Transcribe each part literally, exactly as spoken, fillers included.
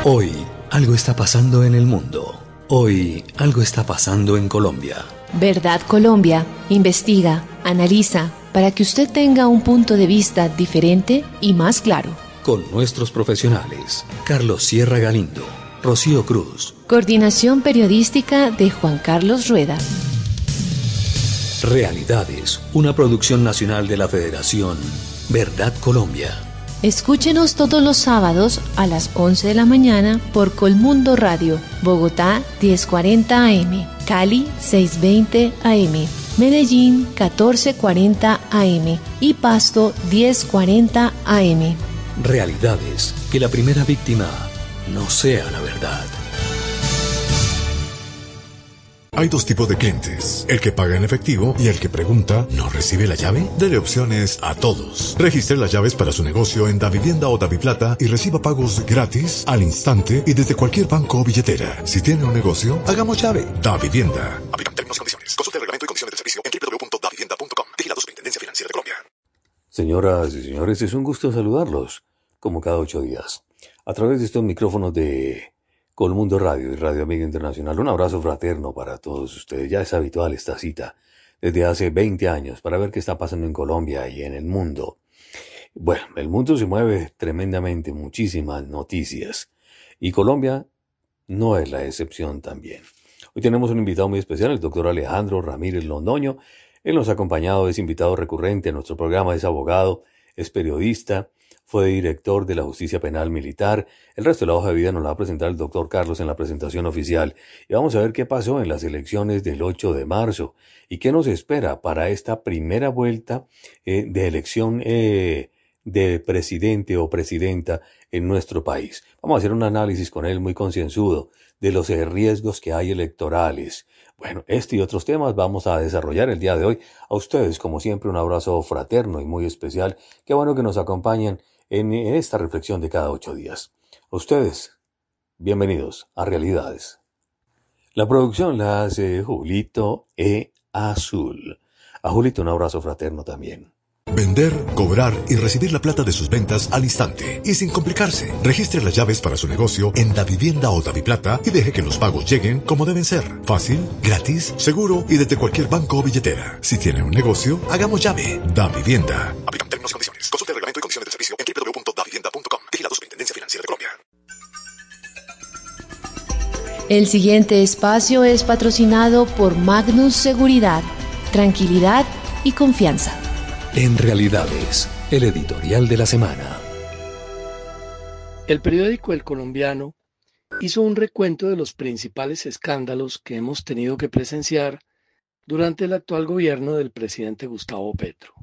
Hoy algo está pasando en el mundo. Hoy algo está pasando en Colombia. Verdad Colombia investiga, analiza, para que usted tenga un punto de vista diferente y más claro. Con nuestros profesionales, Carlos Sierra Galindo, Rocío Cruz. Coordinación periodística de Juan Carlos Rueda. Realidades, una producción nacional de la Federación Verdad Colombia. Escúchenos todos los sábados a las once de la mañana por Colmundo Radio, Bogotá diez cuarenta A M, Cali seiscientos veinte A M, Medellín catorce cuarenta A M y Pasto diez cuarenta A M. Realidades, que la primera víctima no sea la verdad. Hay dos tipos de clientes, el que paga en efectivo y el que pregunta, ¿no recibe la llave? Dele opciones a todos. Registre las llaves para su negocio en Davivienda o Daviplata y reciba pagos gratis, al instante y desde cualquier banco o billetera. Si tiene un negocio, hagamos llave. Davivienda. Aplican términos y condiciones. Consulte el reglamento y condiciones del servicio en doble u doble u doble u punto davivienda punto com. Vigilado Superintendencia Financiera de Colombia. Señoras y señores, es un gusto saludarlos, como cada ocho días, a través de estos micrófonos de Colmundo Radio y Radio Amiga Internacional. Un abrazo fraterno para todos ustedes. Ya es habitual esta cita desde hace veinte años para ver qué está pasando en Colombia y en el mundo. Bueno, el mundo se mueve tremendamente, muchísimas noticias. Y Colombia no es la excepción también. Hoy tenemos un invitado muy especial, el doctor Alejandro Ramírez Londoño. Él nos ha acompañado, es invitado recurrente a nuestro programa, es abogado, es periodista, fue director de la Justicia Penal Militar. El resto de la hoja de vida nos la va a presentar el doctor Carlos en la presentación oficial. Y vamos a ver qué pasó en las elecciones del ocho de marzo y qué nos espera para esta primera vuelta eh, de elección eh, de presidente o presidenta en nuestro país. Vamos a hacer un análisis con él muy concienzudo de los eh, riesgos que hay electorales. Bueno, este y otros temas vamos a desarrollar el día de hoy. A ustedes, como siempre, un abrazo fraterno y muy especial. Qué bueno que nos acompañen en esta reflexión de cada ocho días. A ustedes, bienvenidos a Realidades. La producción la hace Julito E. Azul. A Julito un abrazo fraterno también. Vender, cobrar y recibir la plata de sus ventas al instante y sin complicarse. Registre las llaves para su negocio en Davivienda o Daviplata y deje que los pagos lleguen como deben ser. Fácil, gratis, seguro y desde cualquier banco o billetera. Si tiene un negocio, hagamos llave. Davivienda. Aplican términos y condiciones. Consulte el reglamento y condiciones del servicio en doble u doble u doble u punto davivienda punto com. Vigilado Superintendencia Financiera de Colombia. El siguiente espacio es patrocinado por Magnus Seguridad, tranquilidad y confianza. En Realidades, el editorial de la semana. El periódico El Colombiano hizo un recuento de los principales escándalos que hemos tenido que presenciar durante el actual gobierno del presidente Gustavo Petro.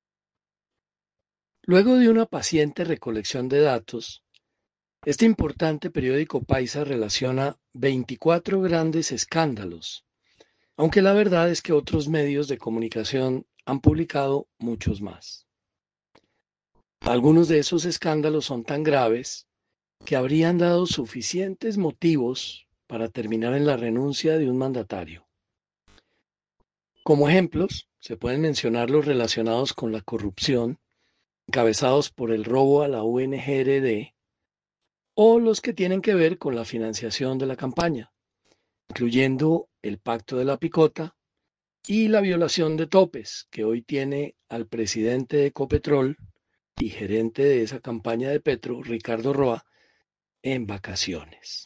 Luego de una paciente recolección de datos, este importante periódico paisa relaciona veinticuatro grandes escándalos, aunque la verdad es que otros medios de comunicación han publicado muchos más. Algunos de esos escándalos son tan graves que habrían dado suficientes motivos para terminar en la renuncia de un mandatario. Como ejemplos, se pueden mencionar los relacionados con la corrupción, encabezados por el robo a la U N G R D, o los que tienen que ver con la financiación de la campaña, incluyendo el Pacto de la Picota y la violación de topes que hoy tiene al presidente de Ecopetrol y gerente de esa campaña de Petro, Ricardo Roa, en vacaciones.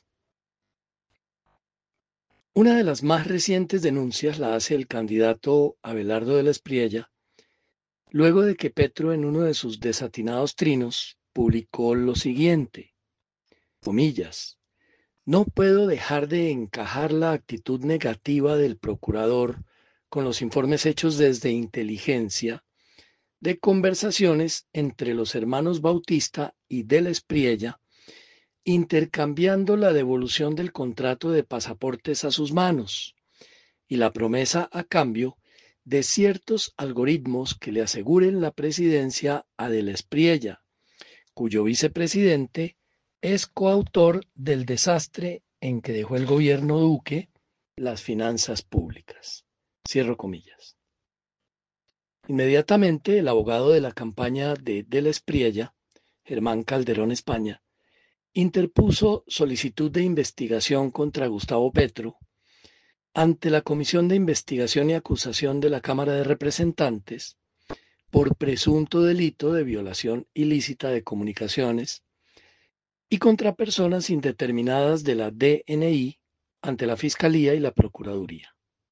Una de las más recientes denuncias la hace el candidato Abelardo de la Espriella, luego de que Petro en uno de sus desatinados trinos publicó lo siguiente, comillas, no puedo dejar de encajar la actitud negativa del procurador con los informes hechos desde inteligencia de conversaciones entre los hermanos Bautista y de la Espriella, intercambiando la devolución del contrato de pasaportes a sus manos y la promesa a cambio de ciertos algoritmos que le aseguren la presidencia a de la Espriella, cuyo vicepresidente es coautor del desastre en que dejó el gobierno Duque las finanzas públicas. Cierro comillas. Inmediatamente el abogado de la campaña de De la Espriella, Germán Calderón España, interpuso solicitud de investigación contra Gustavo Petro ante la Comisión de Investigación y Acusación de la Cámara de Representantes por presunto delito de violación ilícita de comunicaciones y contra personas indeterminadas de la D N I ante la Fiscalía y la Procuraduría.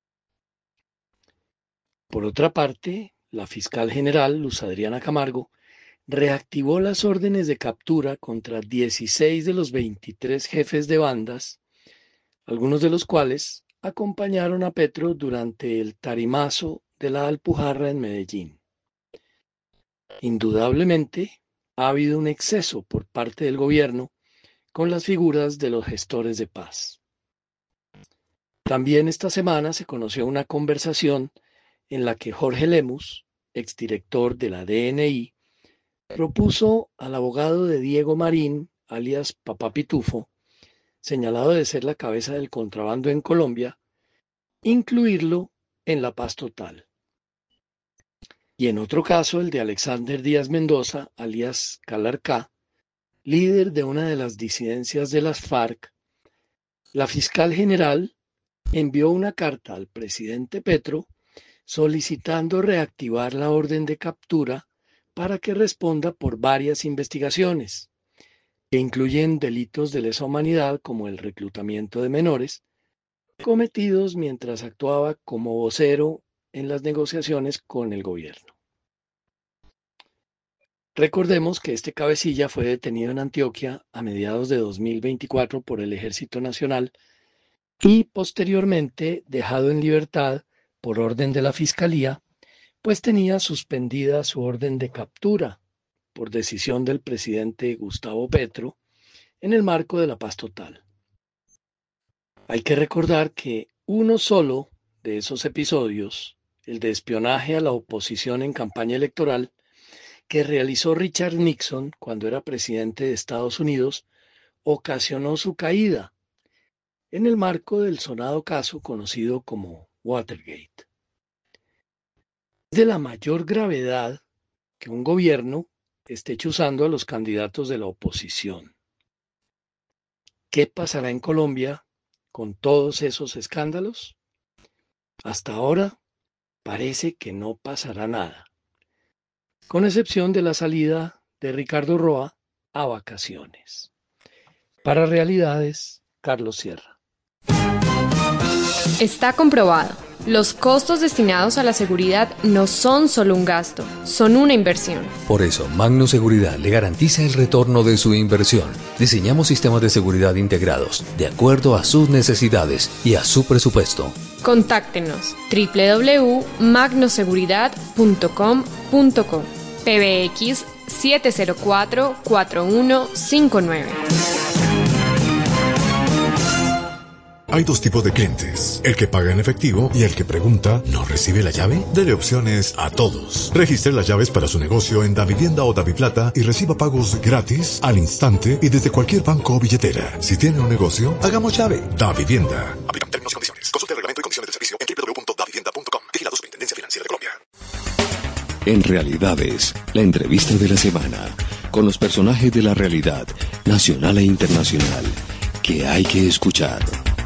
Por otra parte, la fiscal general, Luz Adriana Camargo, reactivó las órdenes de captura contra dieciséis de los veintitrés jefes de bandas, algunos de los cuales acompañaron a Petro durante el tarimazo de la Alpujarra en Medellín. Indudablemente, ha habido un exceso por parte del gobierno con las figuras de los gestores de paz. También esta semana se conoció una conversación en la que Jorge Lemus, exdirector de la D N I, propuso al abogado de Diego Marín, alias Papá Pitufo, señalado de ser la cabeza del contrabando en Colombia, incluirlo en la paz total. Y en otro caso, el de Alexander Díaz Mendoza, alias Calarcá, líder de una de las disidencias de las FARC, la fiscal general envió una carta al presidente Petro solicitando reactivar la orden de captura para que responda por varias investigaciones, que incluyen delitos de lesa humanidad como el reclutamiento de menores, cometidos mientras actuaba como vocero en las negociaciones con el gobierno. Recordemos que este cabecilla fue detenido en Antioquia a mediados de dos mil veinticuatro por el Ejército Nacional y posteriormente dejado en libertad por orden de la Fiscalía, pues tenía suspendida su orden de captura por decisión del presidente Gustavo Petro en el marco de la paz total. Hay que recordar que uno solo de esos episodios, el de espionaje a la oposición en campaña electoral, que realizó Richard Nixon cuando era presidente de Estados Unidos, ocasionó su caída en el marco del sonado caso conocido como Watergate. Es de la mayor gravedad que un gobierno esté chuzando a los candidatos de la oposición. ¿Qué pasará en Colombia con todos esos escándalos? Hasta ahora parece que no pasará nada, con excepción de la salida de Ricardo Roa a vacaciones. Para Realidades, Carlos Sierra. Está comprobado. Los costos destinados a la seguridad no son solo un gasto, son una inversión. Por eso, Magno Seguridad le garantiza el retorno de su inversión. Diseñamos sistemas de seguridad integrados, de acuerdo a sus necesidades y a su presupuesto. Contáctenos doble u doble u doble u punto magnoseguridad punto com punto co, P B X siete cero cuatro, cuatro uno cinco nueve. Hay dos tipos de clientes, el que paga en efectivo y el que pregunta, ¿no recibe la llave? Dele opciones a todos. Registre las llaves para su negocio en Davivienda o Daviplata y reciba pagos gratis, al instante y desde cualquier banco o billetera. Si tiene un negocio, hagamos llave. Davivienda. Aplican términos y condiciones. Consulte el reglamento y condiciones del servicio en doble u doble u doble u punto davivienda punto com. Vigilado Superintendencia Financiera de Colombia. En Realidades, la entrevista de la semana, con los personajes de la realidad, nacional e internacional, que hay que escuchar.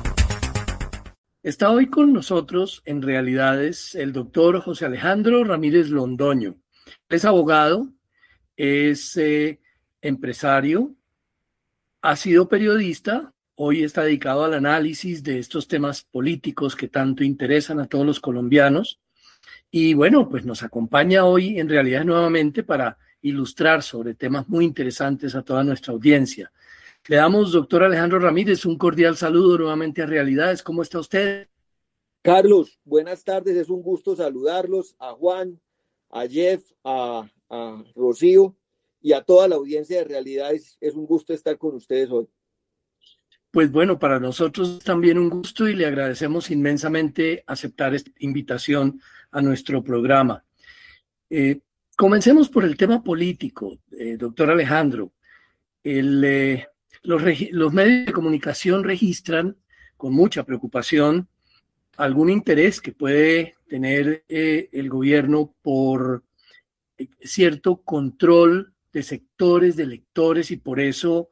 Está hoy con nosotros, en Realidades, el doctor José Alejandro Ramírez Londoño. Es abogado, es eh, empresario, ha sido periodista, hoy está dedicado al análisis de estos temas políticos que tanto interesan a todos los colombianos. Y bueno, pues nos acompaña hoy en Realidades nuevamente para ilustrar sobre temas muy interesantes a toda nuestra audiencia. Le damos, doctor Alejandro Ramírez, un cordial saludo nuevamente a Realidades. ¿Cómo está usted? Carlos, buenas tardes. Es un gusto saludarlos, a Juan, a Jeff, a, a Rocío y a toda la audiencia de Realidades. Es un gusto estar con ustedes hoy. Pues bueno, para nosotros también un gusto y le agradecemos inmensamente aceptar esta invitación a nuestro programa. Eh, comencemos por el tema político, eh, doctor Alejandro. El... Eh, Los, los medios de comunicación registran con mucha preocupación algún interés que puede tener eh, el gobierno por eh, cierto control de sectores de electores y por eso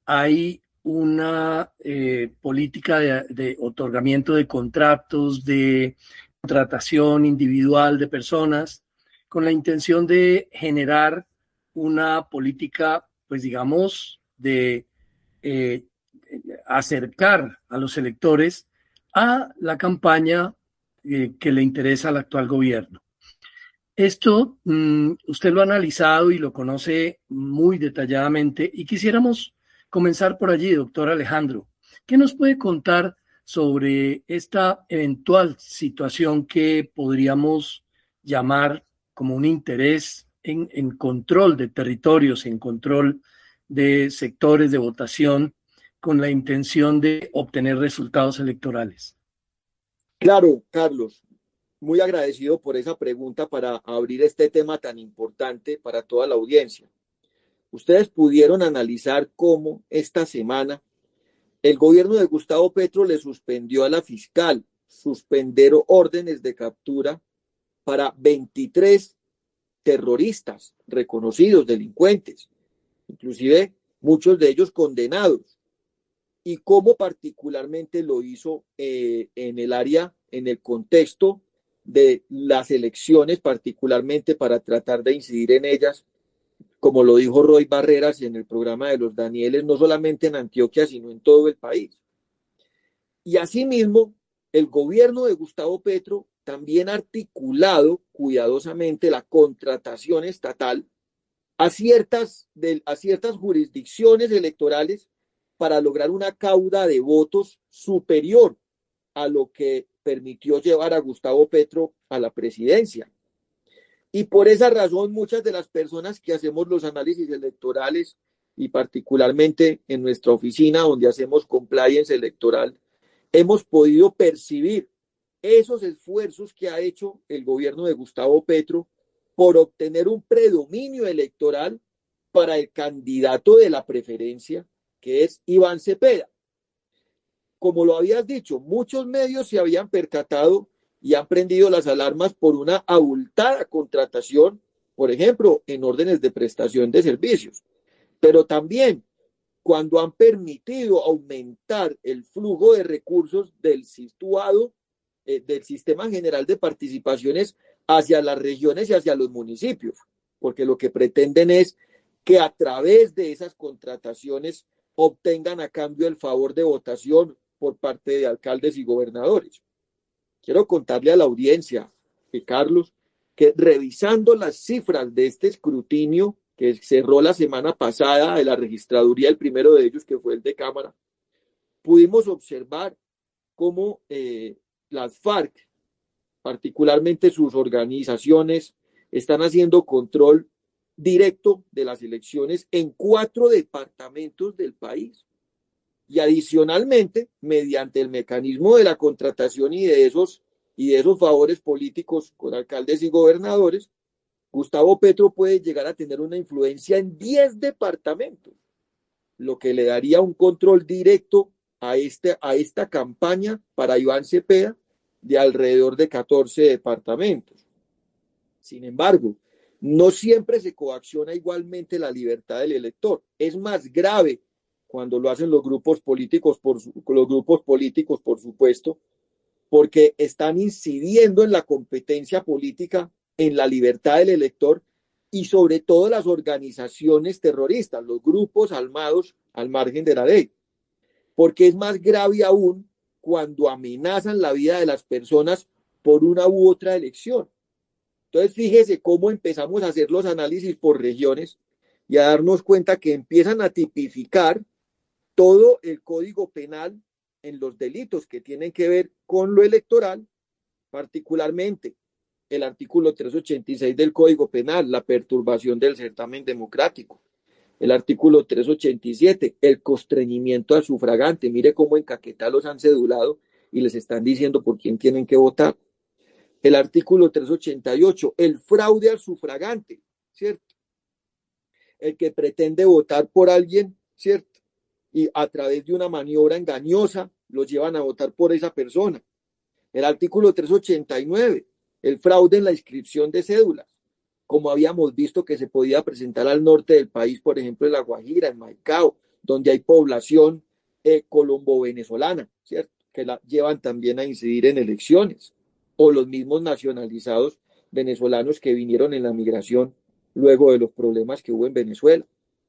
hay una eh, política de, de otorgamiento de contratos, de contratación individual de personas, con la intención de generar una política, pues digamos, de eh, acercar a los electores a la campaña eh, que le interesa al actual gobierno. Esto mmm, usted lo ha analizado y lo conoce muy detalladamente y quisiéramos comenzar por allí, doctor Alejandro. ¿Qué nos puede contar sobre esta eventual situación que podríamos llamar como un interés en, en control de territorios, en control de sectores de votación con la intención de obtener resultados electorales? Claro, Carlos. Muy agradecido por esa pregunta para abrir este tema tan importante para toda la audiencia. Ustedes pudieron analizar cómo esta semana el gobierno de Gustavo Petro le suspendió a la fiscal suspender órdenes de captura para veintitrés terroristas reconocidos, delincuentes, inclusive muchos de ellos condenados, y cómo particularmente lo hizo eh, en el área, en el contexto de las elecciones, particularmente para tratar de incidir en ellas, como lo dijo Roy Barreras en el programa de los Danieles, no solamente en Antioquia, sino en todo el país. Y asimismo, el gobierno de Gustavo Petro también ha articulado cuidadosamente la contratación estatal a ciertas, de, a ciertas jurisdicciones electorales para lograr una cauda de votos superior a lo que permitió llevar a Gustavo Petro a la presidencia. Y por esa razón, muchas de las personas que hacemos los análisis electorales, y particularmente en nuestra oficina donde hacemos compliance electoral, hemos podido percibir esos esfuerzos que ha hecho el gobierno de Gustavo Petro por obtener un predominio electoral para el candidato de la preferencia, que es Iván Cepeda. Como lo habías dicho, muchos medios se habían percatado y han prendido las alarmas por una abultada contratación, por ejemplo, en órdenes de prestación de servicios. Pero también cuando han permitido aumentar el flujo de recursos del situado, eh, del Sistema General de Participaciones hacia las regiones y hacia los municipios, porque lo que pretenden es que a través de esas contrataciones obtengan a cambio el favor de votación por parte de alcaldes y gobernadores. Quiero contarle a la audiencia, que Carlos, que revisando las cifras de este escrutinio que cerró la semana pasada de la registraduría, el primero de ellos que fue el de Cámara, pudimos observar cómo eh, las FARC, particularmente sus organizaciones, están haciendo control directo de las elecciones en cuatro departamentos del país. Y adicionalmente, mediante el mecanismo de la contratación y de esos, y de esos favores políticos con alcaldes y gobernadores, Gustavo Petro puede llegar a tener una influencia en diez departamentos, lo que le daría un control directo a, este, a esta campaña para Iván Cepeda de alrededor de catorce departamentos. Sin embargo, no siempre se coacciona igualmente la libertad del elector. Es más grave cuando lo hacen los grupos políticos, por su, los grupos políticos, por supuesto, porque están incidiendo en la competencia política, en la libertad del elector y sobre todo las organizaciones terroristas, los grupos armados al margen de la ley. Porque es más grave aún cuando amenazan la vida de las personas por una u otra elección. Entonces, fíjese cómo empezamos a hacer los análisis por regiones y a darnos cuenta que empiezan a tipificar todo el Código Penal en los delitos que tienen que ver con lo electoral, particularmente el artículo trescientos ochenta y seis del Código Penal, la perturbación del certamen democrático. El artículo trescientos ochenta y siete, el constreñimiento al sufragante. Mire cómo en Caquetá los han cedulado y les están diciendo por quién tienen que votar. El artículo trescientos ochenta y ocho, el fraude al sufragante, ¿cierto? El que pretende votar por alguien, ¿cierto? Y a través de una maniobra engañosa los llevan a votar por esa persona. El artículo trescientos ochenta y nueve, el fraude en la inscripción de cédulas, como habíamos visto que se podía presentar al norte del país, por ejemplo en La Guajira, en Maicao, donde hay población eh, colombo-venezolana, ¿cierto? Que la llevan también a incidir en elecciones, o los mismos nacionalizados venezolanos que vinieron en la migración luego de los problemas que hubo en Venezuela.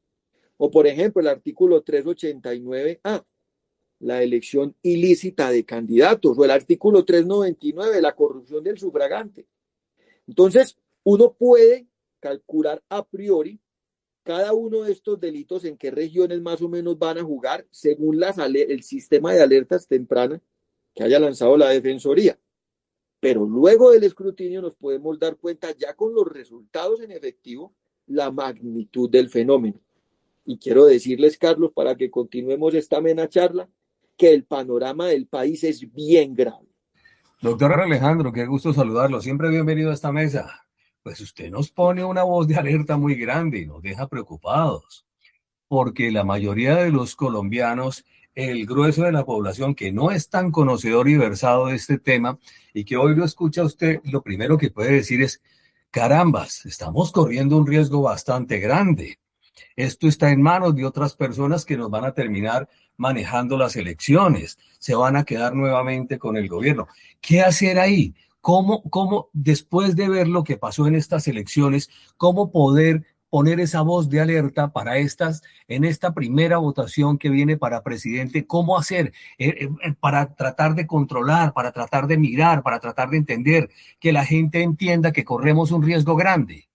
O por ejemplo, el artículo trescientos ochenta y nueve A, la elección ilícita de candidatos, o el artículo trescientos noventa y nueve, la corrupción del sufragante. Entonces, uno puede calcular a priori cada uno de estos delitos en qué regiones más o menos van a jugar según las el sistema de alertas tempranas que haya lanzado la Defensoría. Pero luego del escrutinio nos podemos dar cuenta ya con los resultados en efectivo la magnitud del fenómeno. Y quiero decirles, Carlos, para que continuemos esta amena charla, que el panorama del país es bien grave. Doctor Alejandro, qué gusto saludarlo. Siempre bienvenido a esta mesa. Pues usted nos pone una voz de alerta muy grande y nos deja preocupados, porque la mayoría de los colombianos, el grueso de la población que no es tan conocedor y versado de este tema y que hoy lo escucha usted, lo primero que puede decir es, carambas, estamos corriendo un riesgo bastante grande. Esto está en manos de otras personas que nos van a terminar manejando las elecciones, se van a quedar nuevamente con el gobierno. ¿Qué hacer ahí? ¿Cómo, cómo después de ver lo que pasó en estas elecciones, cómo poder poner esa voz de alerta para estas, en esta primera votación que viene para presidente? ¿Cómo hacer eh, eh, para tratar de controlar, para tratar de mirar, para tratar de entender, que la gente entienda que corremos un riesgo grande?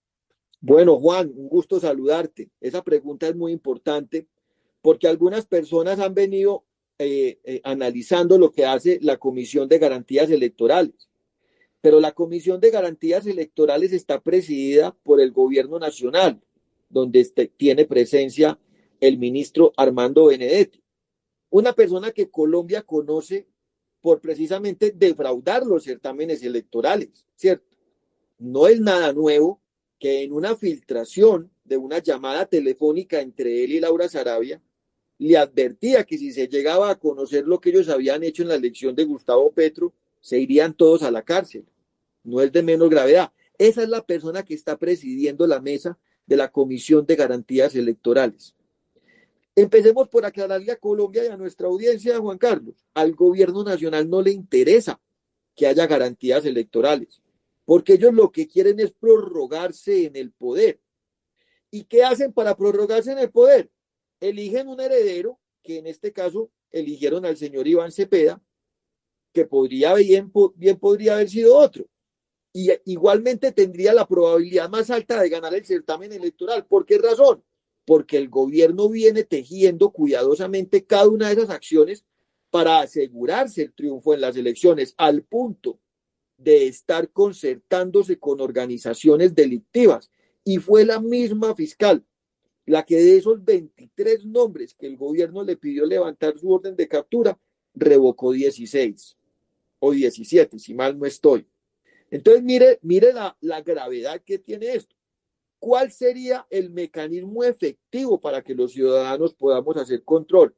Bueno, Juan, un gusto saludarte. Esa pregunta es muy importante porque algunas personas han venido eh, eh, analizando lo que hace la Comisión de Garantías Electorales. Pero la Comisión de Garantías Electorales está presidida por el Gobierno Nacional, donde este, tiene presencia el ministro Armando Benedetti. Una persona que Colombia conoce por precisamente defraudar los certámenes electorales, ¿cierto? No es nada nuevo que en una filtración de una llamada telefónica entre él y Laura Sarabia, le advertía que si se llegaba a conocer lo que ellos habían hecho en la elección de Gustavo Petro, se irían todos a la cárcel. No es de menos gravedad. Esa es la persona que está presidiendo la mesa de la Comisión de Garantías Electorales. Empecemos por aclararle a Colombia y a nuestra audiencia, Juan Carlos. Al gobierno nacional no le interesa que haya garantías electorales, porque ellos lo que quieren es prorrogarse en el poder. ¿Y qué hacen para prorrogarse en el poder? Eligen un heredero, que en este caso eligieron al señor Iván Cepeda, que podría bien, bien podría haber sido otro. Y igualmente tendría la probabilidad más alta de ganar el certamen electoral. ¿Por qué razón? Porque el gobierno viene tejiendo cuidadosamente cada una de esas acciones para asegurarse el triunfo en las elecciones, al punto de estar concertándose con organizaciones delictivas. Y fue la misma fiscal la que de esos veintitrés nombres que el gobierno le pidió levantar su orden de captura, revocó dieciséis o diecisiete, si mal no estoy. Entonces, mire, mire la, la gravedad que tiene esto. ¿Cuál sería el mecanismo efectivo para que los ciudadanos podamos hacer control?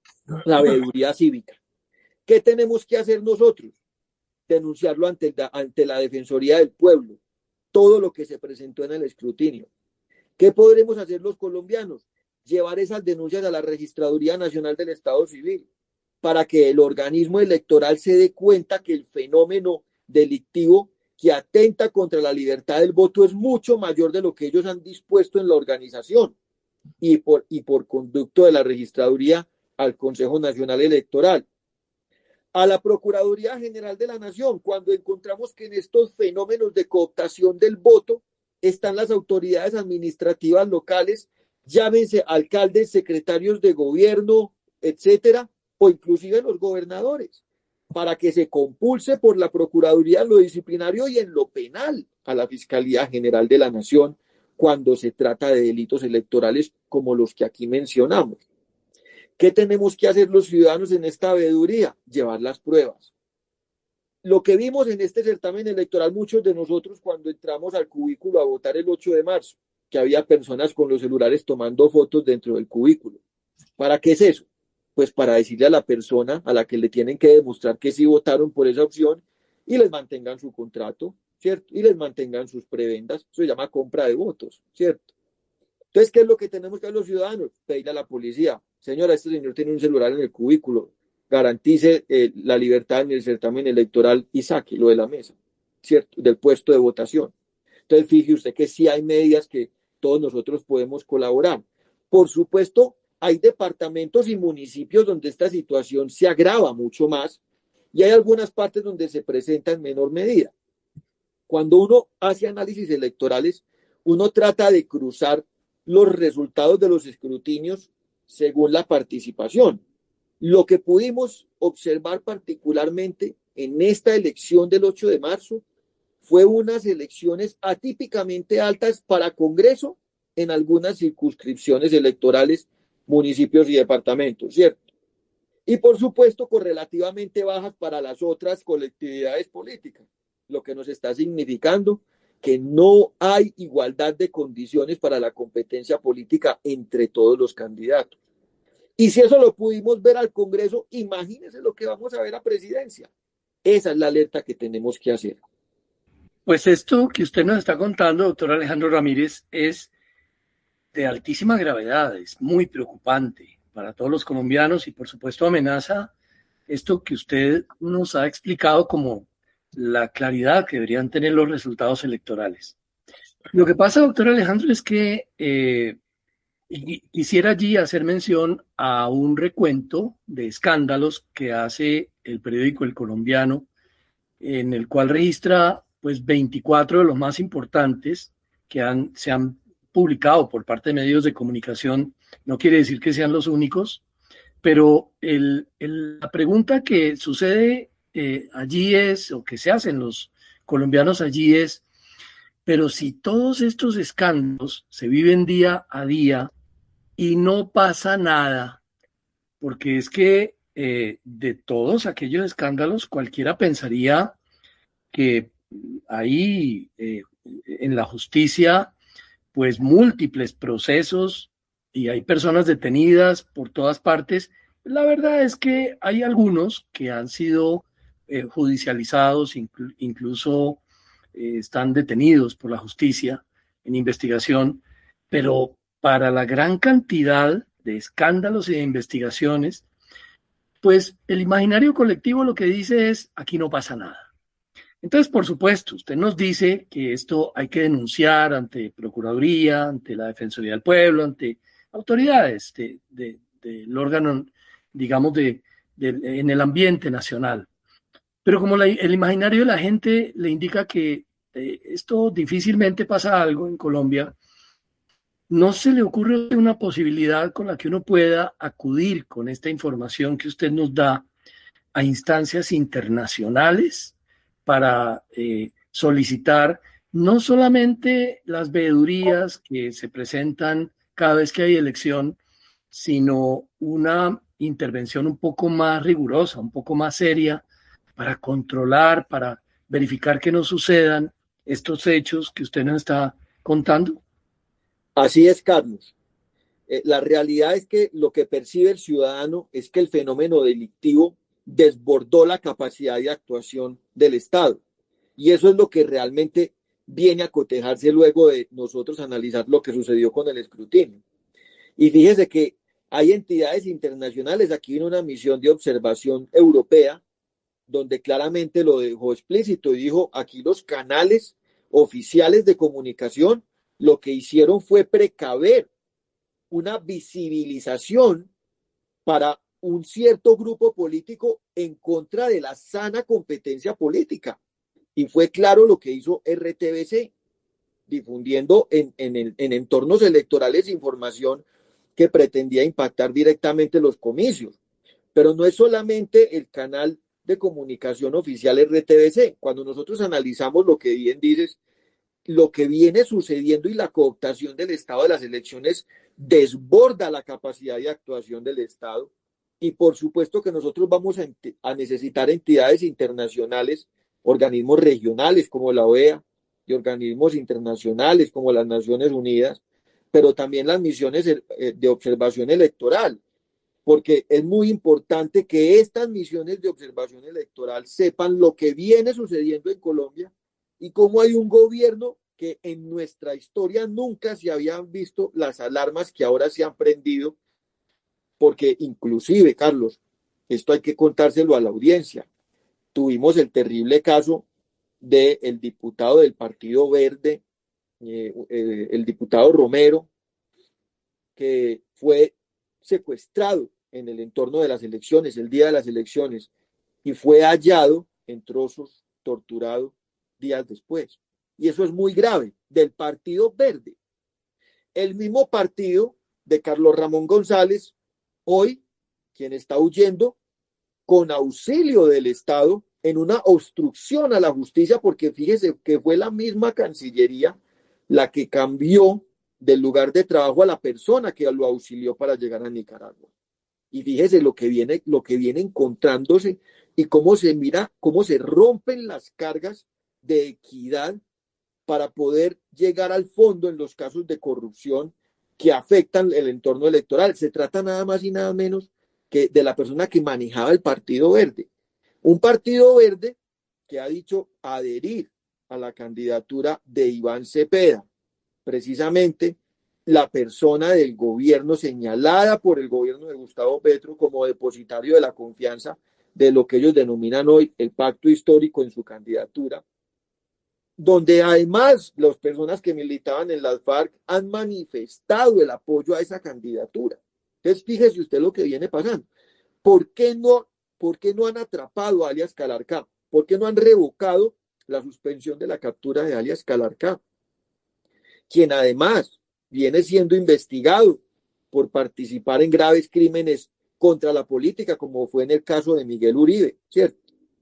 La veeduría cívica. ¿Qué tenemos que hacer nosotros? Denunciarlo ante, ante la Defensoría del Pueblo, todo lo que se presentó en el escrutinio. ¿Qué podremos hacer los colombianos? Llevar esas denuncias a la Registraduría Nacional del Estado Civil para que el organismo electoral se dé cuenta que el fenómeno delictivo que atenta contra la libertad del voto es mucho mayor de lo que ellos han dispuesto en la organización y por, y por conducto de la Registraduría al Consejo Nacional Electoral. A la Procuraduría General de la Nación, cuando encontramos que en estos fenómenos de cooptación del voto están las autoridades administrativas locales, llámense alcaldes, secretarios de gobierno, etcétera, o inclusive los gobernadores, para que se compulse por la Procuraduría en lo disciplinario y en lo penal a la Fiscalía General de la Nación cuando se trata de delitos electorales como los que aquí mencionamos. ¿Qué tenemos que hacer los ciudadanos en esta veeduría? Llevar las pruebas. Lo que vimos en este certamen electoral, muchos de nosotros cuando entramos al cubículo a votar el ocho de marzo, que había personas con los celulares tomando fotos dentro del cubículo. ¿Para qué es eso? Pues para decirle a la persona a la que le tienen que demostrar que sí votaron por esa opción y les mantengan su contrato, ¿cierto? Y les mantengan sus prebendas. Eso se llama compra de votos, ¿cierto? Entonces, ¿qué es lo que tenemos que hacer los ciudadanos? Pedirle a la policía, señora, este señor tiene un celular en el cubículo, garantice eh, la libertad en el certamen electoral y sáquelo de la mesa, ¿cierto? Del puesto de votación. Entonces, fíjese usted que sí hay medidas que todos nosotros podemos colaborar. Por supuesto, hay departamentos y municipios donde esta situación se agrava mucho más y hay algunas partes donde se presenta en menor medida. Cuando uno hace análisis electorales, uno trata de cruzar los resultados de los escrutinios según la participación. Lo que pudimos observar particularmente en esta elección del ocho de marzo fue unas elecciones atípicamente altas para Congreso en algunas circunscripciones electorales, municipios y departamentos, ¿cierto? Y por supuesto correlativamente bajas para las otras colectividades políticas, lo que nos está significando que no hay igualdad de condiciones para la competencia política entre todos los candidatos. Y si eso lo pudimos ver al Congreso, imagínense lo que vamos a ver a presidencia. Esa es la alerta que tenemos que hacer. Pues esto que usted nos está contando, doctor Alejandro Ramírez, es de altísima gravedad, es muy preocupante para todos los colombianos y por supuesto amenaza esto que usted nos ha explicado como la claridad que deberían tener los resultados electorales. Lo que pasa, doctor Alejandro, es que eh, quisiera allí hacer mención a un recuento de escándalos que hace el periódico El Colombiano, en el cual registra pues veinticuatro de los más importantes que han, se han publicado por parte de medios de comunicación. No quiere decir que sean los únicos, pero el, el, la pregunta que sucede eh, allí es, o que se hacen los colombianos allí es, pero si todos estos escándalos se viven día a día y no pasa nada, porque es que eh, de todos aquellos escándalos cualquiera pensaría que hay eh, en la justicia pues múltiples procesos y hay personas detenidas por todas partes. La verdad es que hay algunos que han sido eh, judicializados, inclu- incluso eh, están detenidos por la justicia en investigación, pero para la gran cantidad de escándalos y de investigaciones, pues el imaginario colectivo lo que dice es, aquí no pasa nada. Entonces, por supuesto, usted nos dice que esto hay que denunciar ante Procuraduría, ante la Defensoría del Pueblo, ante autoridades de, de, del órgano, digamos, de, de, en el ambiente nacional. Pero como la, el imaginario de la gente le indica que eh, esto difícilmente pasa algo en Colombia, ¿no se le ocurre una posibilidad con la que uno pueda acudir con esta información que usted nos da a instancias internacionales para eh, solicitar no solamente las veedurías que se presentan cada vez que hay elección, sino una intervención un poco más rigurosa, un poco más seria, para controlar, para verificar que no sucedan estos hechos que usted nos está contando? Así es, Carlos. Eh, la realidad es que lo que percibe el ciudadano es que el fenómeno delictivo desbordó la capacidad de actuación del Estado. Y eso es lo que realmente viene a cotejarse luego de nosotros analizar lo que sucedió con el escrutinio. Y fíjese que hay entidades internacionales, aquí viene una misión de observación europea, donde claramente lo dejó explícito y dijo, aquí los canales oficiales de comunicación lo que hicieron fue precaver una visibilización para un cierto grupo político en contra de la sana competencia política. Y fue claro lo que hizo R T V C, difundiendo en, en, el, en entornos electorales información que pretendía impactar directamente los comicios. Pero no es solamente el canal de comunicación oficial R T V C. Cuando nosotros analizamos lo que bien dices, lo que viene sucediendo y la cooptación del Estado de las elecciones desborda la capacidad de actuación del Estado. Y por supuesto que nosotros vamos a, a necesitar entidades internacionales, organismos regionales como la O E A y organismos internacionales como las Naciones Unidas, pero también las misiones de observación electoral, porque es muy importante que estas misiones de observación electoral sepan lo que viene sucediendo en Colombia y cómo hay un gobierno que en nuestra historia nunca se habían visto las alarmas que ahora se han prendido, porque inclusive, Carlos, esto hay que contárselo a la audiencia. Tuvimos el terrible caso del diputado del Partido Verde, eh, eh, el diputado Romero, que fue secuestrado en el entorno de las elecciones, el día de las elecciones, y fue hallado en trozos, torturado días después. Y eso es muy grave, del Partido Verde. El mismo partido de Carlos Ramón González, hoy, quien está huyendo con auxilio del Estado en una obstrucción a la justicia, porque fíjese que fue la misma Cancillería la que cambió del lugar de trabajo a la persona que lo auxilió para llegar a Nicaragua. Y fíjese lo que viene, lo que viene encontrándose y cómo se mira, cómo se rompen las cargas de equidad para poder llegar al fondo en los casos de corrupción que afectan el entorno electoral. Se trata nada más y nada menos que de la persona que manejaba el Partido Verde. Un Partido Verde que ha dicho adherir a la candidatura de Iván Cepeda, precisamente la persona del gobierno señalada por el gobierno de Gustavo Petro como depositario de la confianza de lo que ellos denominan hoy el pacto histórico en su candidatura, donde además las personas que militaban en las FARC han manifestado el apoyo a esa candidatura. Entonces, fíjese usted lo que viene pasando. ¿Por qué no, por qué no han atrapado a alias Calarcá? ¿Por qué no han revocado la suspensión de la captura de alias Calarcá? Quien además viene siendo investigado por participar en graves crímenes contra la política, como fue en el caso de Miguel Uribe, ¿cierto?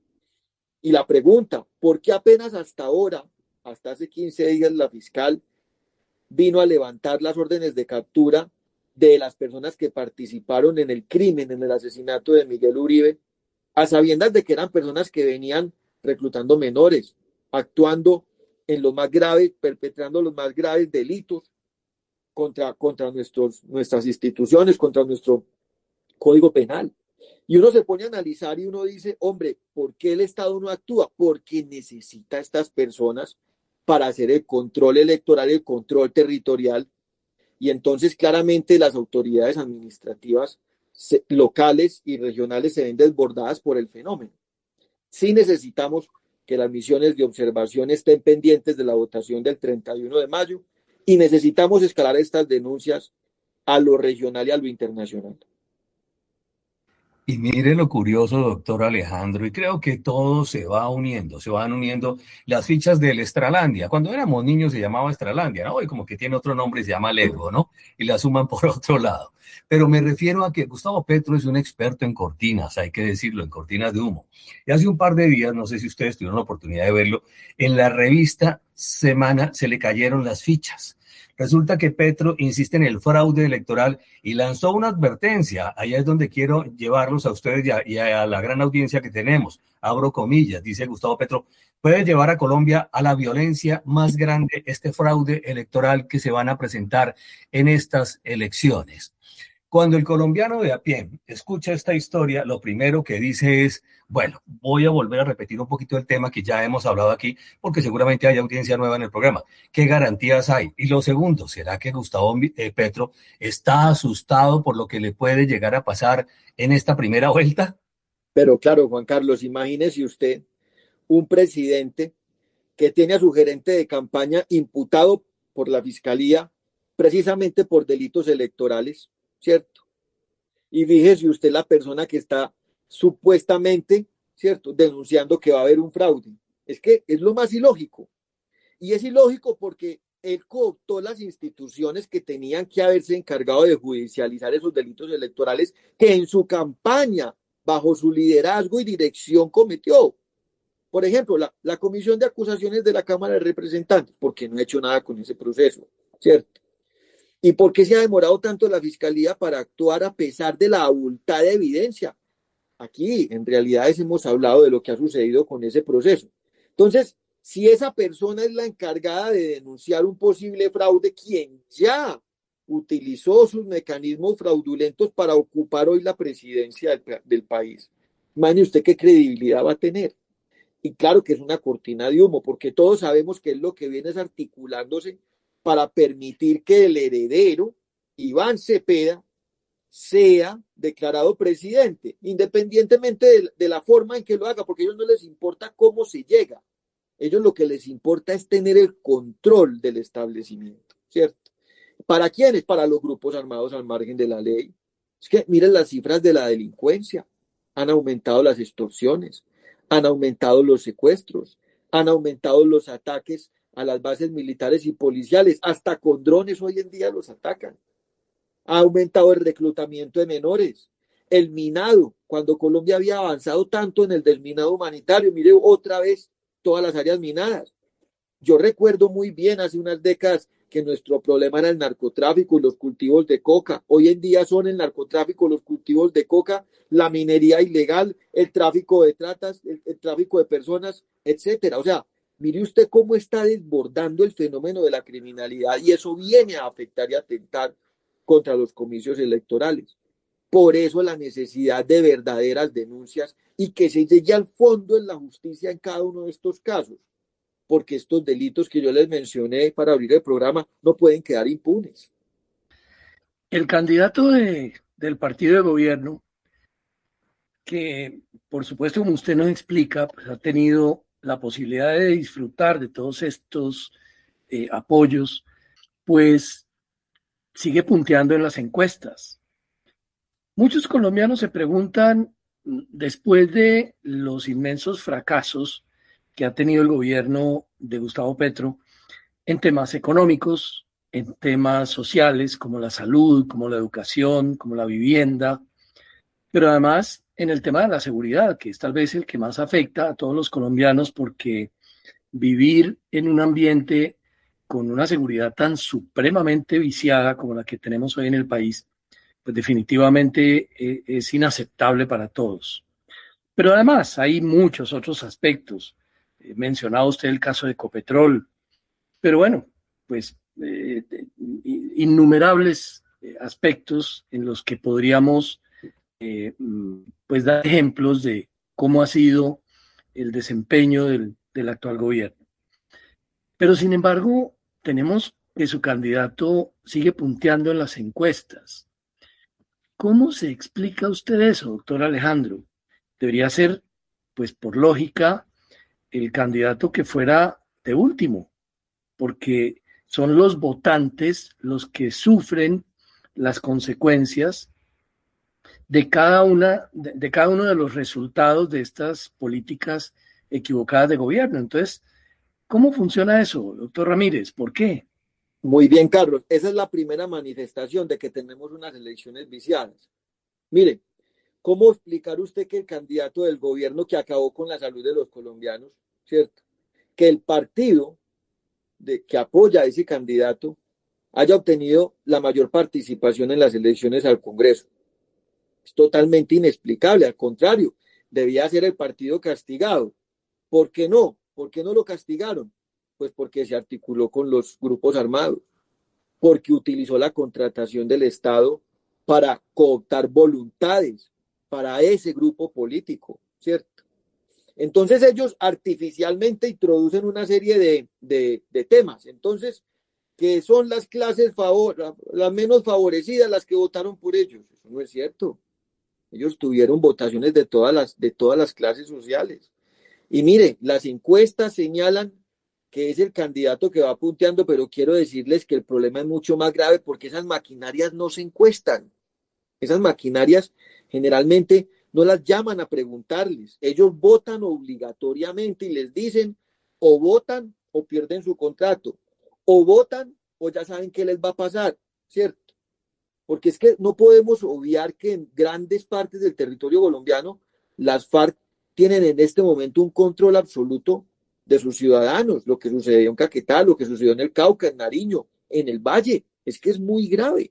Y la pregunta, ¿por qué apenas hasta ahora, hasta hace quince días, la fiscal vino a levantar las órdenes de captura de las personas que participaron en el crimen, en el asesinato de Miguel Uribe, a sabiendas de que eran personas que venían reclutando menores, actuando en los más graves, perpetrando los más graves delitos contra, contra nuestros, nuestras instituciones, contra nuestro Código Penal? Y uno se pone a analizar y uno dice, hombre, ¿por qué el Estado no actúa? Porque necesita a estas personas para hacer el control electoral, el control territorial, y entonces claramente las autoridades administrativas se, locales y regionales se ven desbordadas por el fenómeno. Sí necesitamos que las misiones de observación estén pendientes de la votación del treinta y uno de mayo y necesitamos escalar estas denuncias a lo regional y a lo internacional. Y mire lo curioso, doctor Alejandro, y creo que todo se va uniendo, se van uniendo las fichas del Estralandia. Cuando éramos niños se llamaba Estralandia, ¿no? Hoy como que tiene otro nombre y se llama Lego, ¿no? Y la suman por otro lado. Pero me refiero a que Gustavo Petro es un experto en cortinas, hay que decirlo, en cortinas de humo. Y hace un par de días, no sé si ustedes tuvieron la oportunidad de verlo, en la revista Semana se le cayeron las fichas. Resulta que Petro insiste en el fraude electoral y lanzó una advertencia. Allá es donde quiero llevarlos a ustedes y a, y a la gran audiencia que tenemos. Abro comillas, dice Gustavo Petro, puede llevar a Colombia a la violencia más grande este fraude electoral que se van a presentar en estas elecciones. Cuando el colombiano de a pie escucha esta historia, lo primero que dice es, bueno, voy a volver a repetir un poquito el tema que ya hemos hablado aquí, porque seguramente hay audiencia nueva en el programa. ¿Qué garantías hay? Y lo segundo, ¿será que Gustavo eh, Petro está asustado por lo que le puede llegar a pasar en esta primera vuelta? Pero claro, Juan Carlos, imagínese usted un presidente que tiene a su gerente de campaña imputado por la fiscalía precisamente por delitos electorales, ¿cierto? Y fíjese usted la persona que está supuestamente, ¿cierto?, denunciando que va a haber un fraude. Es que es lo más ilógico. Y es ilógico porque él cooptó las instituciones que tenían que haberse encargado de judicializar esos delitos electorales que en su campaña, bajo su liderazgo y dirección, cometió. Por ejemplo, la, la Comisión de Acusaciones de la Cámara de Representantes, porque no ha hecho nada con ese proceso, ¿cierto? ¿Y por qué se ha demorado tanto la Fiscalía para actuar a pesar de la abultada de evidencia? Aquí, en realidad, hemos hablado de lo que ha sucedido con ese proceso. Entonces, si esa persona es la encargada de denunciar un posible fraude, quien ya utilizó sus mecanismos fraudulentos para ocupar hoy la presidencia del, del país, imagine usted qué credibilidad va a tener. Y claro que es una cortina de humo, porque todos sabemos que es lo que viene es articulándose para permitir que el heredero, Iván Cepeda, sea declarado presidente, independientemente de, de la forma en que lo haga, porque a ellos no les importa cómo se llega. A ellos lo que les importa es tener el control del establecimiento, ¿cierto? ¿Para quiénes? Para los grupos armados al margen de la ley. Es que miren las cifras de la delincuencia. Han aumentado las extorsiones, han aumentado los secuestros, han aumentado los ataques a las bases militares y policiales, hasta con drones hoy en día los atacan. Ha aumentado el reclutamiento de menores, el minado, cuando Colombia había avanzado tanto en el desminado humanitario, mire otra vez todas las áreas minadas. Yo recuerdo muy bien hace unas décadas que nuestro problema era el narcotráfico y los cultivos de coca. Hoy en día son el narcotráfico, los cultivos de coca, la minería ilegal, el tráfico de tratas, el, el tráfico de personas, etcétera. O sea, mire usted cómo está desbordando el fenómeno de la criminalidad y eso viene a afectar y a atentar contra los comicios electorales. Por eso la necesidad de verdaderas denuncias y que se llegue al fondo en la justicia en cada uno de estos casos, porque estos delitos que yo les mencioné para abrir el programa no pueden quedar impunes. El candidato de, del partido de gobierno, que por supuesto, como usted nos explica, pues ha tenido la posibilidad de disfrutar de todos estos eh, apoyos, pues sigue punteando en las encuestas. Muchos colombianos se preguntan, después de los inmensos fracasos que ha tenido el gobierno de Gustavo Petro en temas económicos, en temas sociales como la salud, como la educación, como la vivienda, pero además en el tema de la seguridad, que es tal vez el que más afecta a todos los colombianos, porque vivir en un ambiente con una seguridad tan supremamente viciada como la que tenemos hoy en el país, pues definitivamente es inaceptable para todos. Pero además hay muchos otros aspectos. Mencionaba usted el caso de Ecopetrol, pero bueno, pues eh, innumerables aspectos en los que podríamos eh, pues dar ejemplos de cómo ha sido el desempeño del, del actual gobierno. Pero sin embargo, tenemos que su candidato sigue punteando en las encuestas. ¿Cómo se explica usted eso, doctor Alejandro? Debería ser, pues por lógica, el candidato que fuera de último, porque son los votantes los que sufren las consecuencias de cada una, de, de cada uno de los resultados de estas políticas equivocadas de gobierno. Entonces, ¿cómo funciona eso, doctor Ramírez? ¿Por qué? Muy bien, Carlos. Esa es la primera manifestación de que tenemos unas elecciones viciadas. Mire, ¿cómo explicar usted que el candidato del gobierno que acabó con la salud de los colombianos, ¿cierto? Que el partido de, que apoya a ese candidato haya obtenido la mayor participación en las elecciones al Congreso? Es totalmente inexplicable. Al contrario, debía ser el partido castigado. ¿Por qué no? ¿Por qué no lo castigaron? Pues porque se articuló con los grupos armados, porque utilizó la contratación del Estado para cooptar voluntades para ese grupo político, ¿cierto? Entonces ellos artificialmente introducen una serie de, de, de temas, entonces, que son las clases favor, las menos favorecidas las que votaron por ellos. Eso no es cierto. Ellos tuvieron votaciones de todas las, de todas las clases sociales. Y mire, las encuestas señalan que es el candidato que va punteando, pero quiero decirles que el problema es mucho más grave porque esas maquinarias no se encuestan. Esas maquinarias generalmente no las llaman a preguntarles. Ellos votan obligatoriamente y les dicen o votan o pierden su contrato, o votan o ya saben qué les va a pasar, ¿cierto? Porque es que no podemos obviar que en grandes partes del territorio colombiano las FARC tienen en este momento un control absoluto de sus ciudadanos, lo que sucedió en Caquetá, lo que sucedió en el Cauca, en Nariño, en el Valle. Es que es muy grave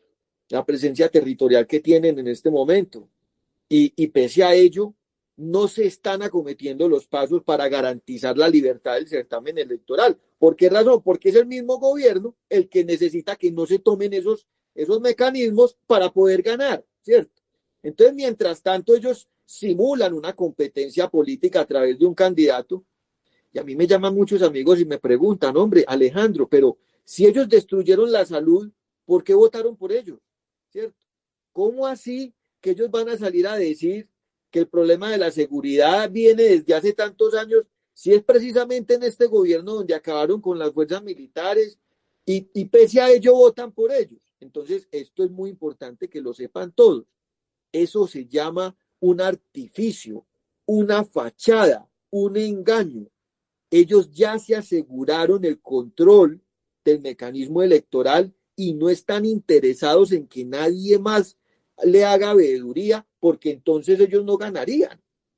la presencia territorial que tienen en este momento. Y, y pese a ello, no se están acometiendo los pasos para garantizar la libertad del certamen electoral. ¿Por qué razón? Porque es el mismo gobierno el que necesita que no se tomen esos, esos mecanismos para poder ganar, ¿cierto? Entonces, mientras tanto, ellos simulan una competencia política a través de un candidato. Y a mí me llaman muchos amigos y me preguntan, hombre, Alejandro, pero si ellos destruyeron la salud, ¿por qué votaron por ellos? ¿Cierto? ¿Cómo así que ellos van a salir a decir que el problema de la seguridad viene desde hace tantos años, si es precisamente en este gobierno donde acabaron con las fuerzas militares y, y pese a ello votan por ellos? Entonces, esto es muy importante que lo sepan todos. Eso se llama un artificio, una fachada, un engaño. Ellos ya se aseguraron el control del mecanismo electoral y no están interesados en que nadie más le haga veeduría, porque entonces ellos no ganarían.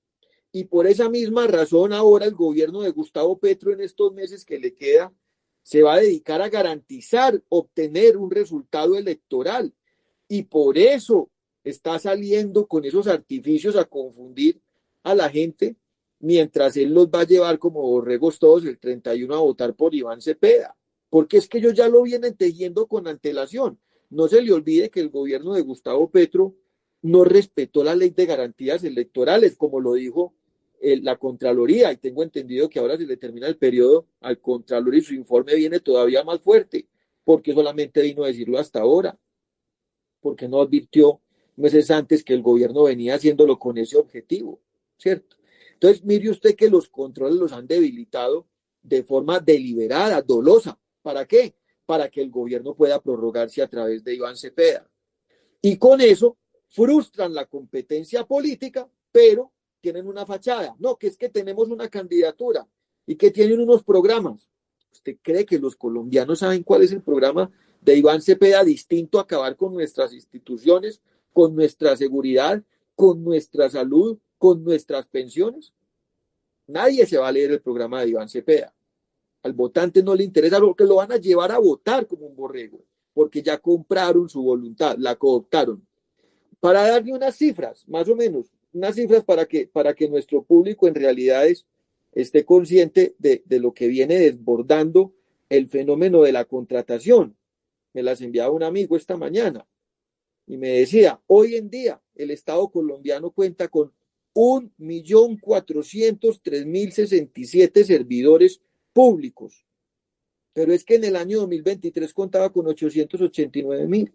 Y por esa misma razón ahora el gobierno de Gustavo Petro en estos meses que le queda se va a dedicar a garantizar obtener un resultado electoral. Y por eso está saliendo con esos artificios a confundir a la gente, mientras él los va a llevar como borregos todos el treinta y uno a votar por Iván Cepeda. Porque es que ellos ya lo vienen tejiendo con antelación. No se le olvide que el gobierno de Gustavo Petro no respetó la ley de garantías electorales, como lo dijo eh, la Contraloría, y tengo entendido que ahora se le termina el periodo al Contralor y su informe viene todavía más fuerte, porque solamente vino a decirlo hasta ahora, porque no advirtió meses antes que el gobierno venía haciéndolo con ese objetivo, ¿cierto? Entonces, mire usted que los controles los han debilitado de forma deliberada, dolosa. ¿Para qué? Para que el gobierno pueda prorrogarse a través de Iván Cepeda. Y con eso frustran la competencia política, pero tienen una fachada. No, que es que tenemos una candidatura y que tienen unos programas. ¿Usted cree que los colombianos saben cuál es el programa de Iván Cepeda distinto a acabar con nuestras instituciones, con nuestra seguridad, con nuestra salud, con nuestras pensiones? Nadie se va a leer el programa de Iván Cepeda. Al votante no le interesa, porque lo van a llevar a votar como un borrego, porque ya compraron su voluntad, la cooptaron. Para darle unas cifras, más o menos, unas cifras para que, para que nuestro público en realidad es, esté consciente de, de lo que viene desbordando el fenómeno de la contratación. Me las enviaba un amigo esta mañana y me decía, hoy en día el Estado colombiano cuenta con un millón cuatrocientos tres mil sesenta y siete servidores públicos, pero es que en el año dos mil veintitrés contaba con ochocientos ochenta y nueve mil.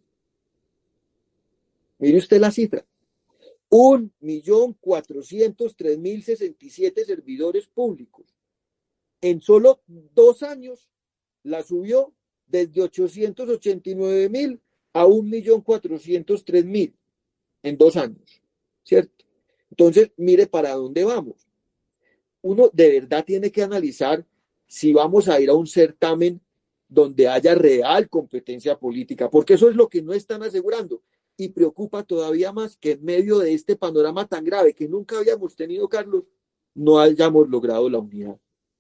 Mire usted la cifra, un millón cuatrocientos tres mil sesenta y siete servidores públicos. En solo dos años la subió desde ochocientos ochenta y nueve mil a un millón cuatrocientos tres mil en dos años, ¿cierto? Entonces, mire para dónde vamos. Uno de verdad tiene que analizar si vamos a ir a un certamen donde haya real competencia política, porque eso es lo que no están asegurando. Y preocupa todavía más que en medio de este panorama tan grave que nunca habíamos tenido, Carlos, no hayamos logrado la unidad.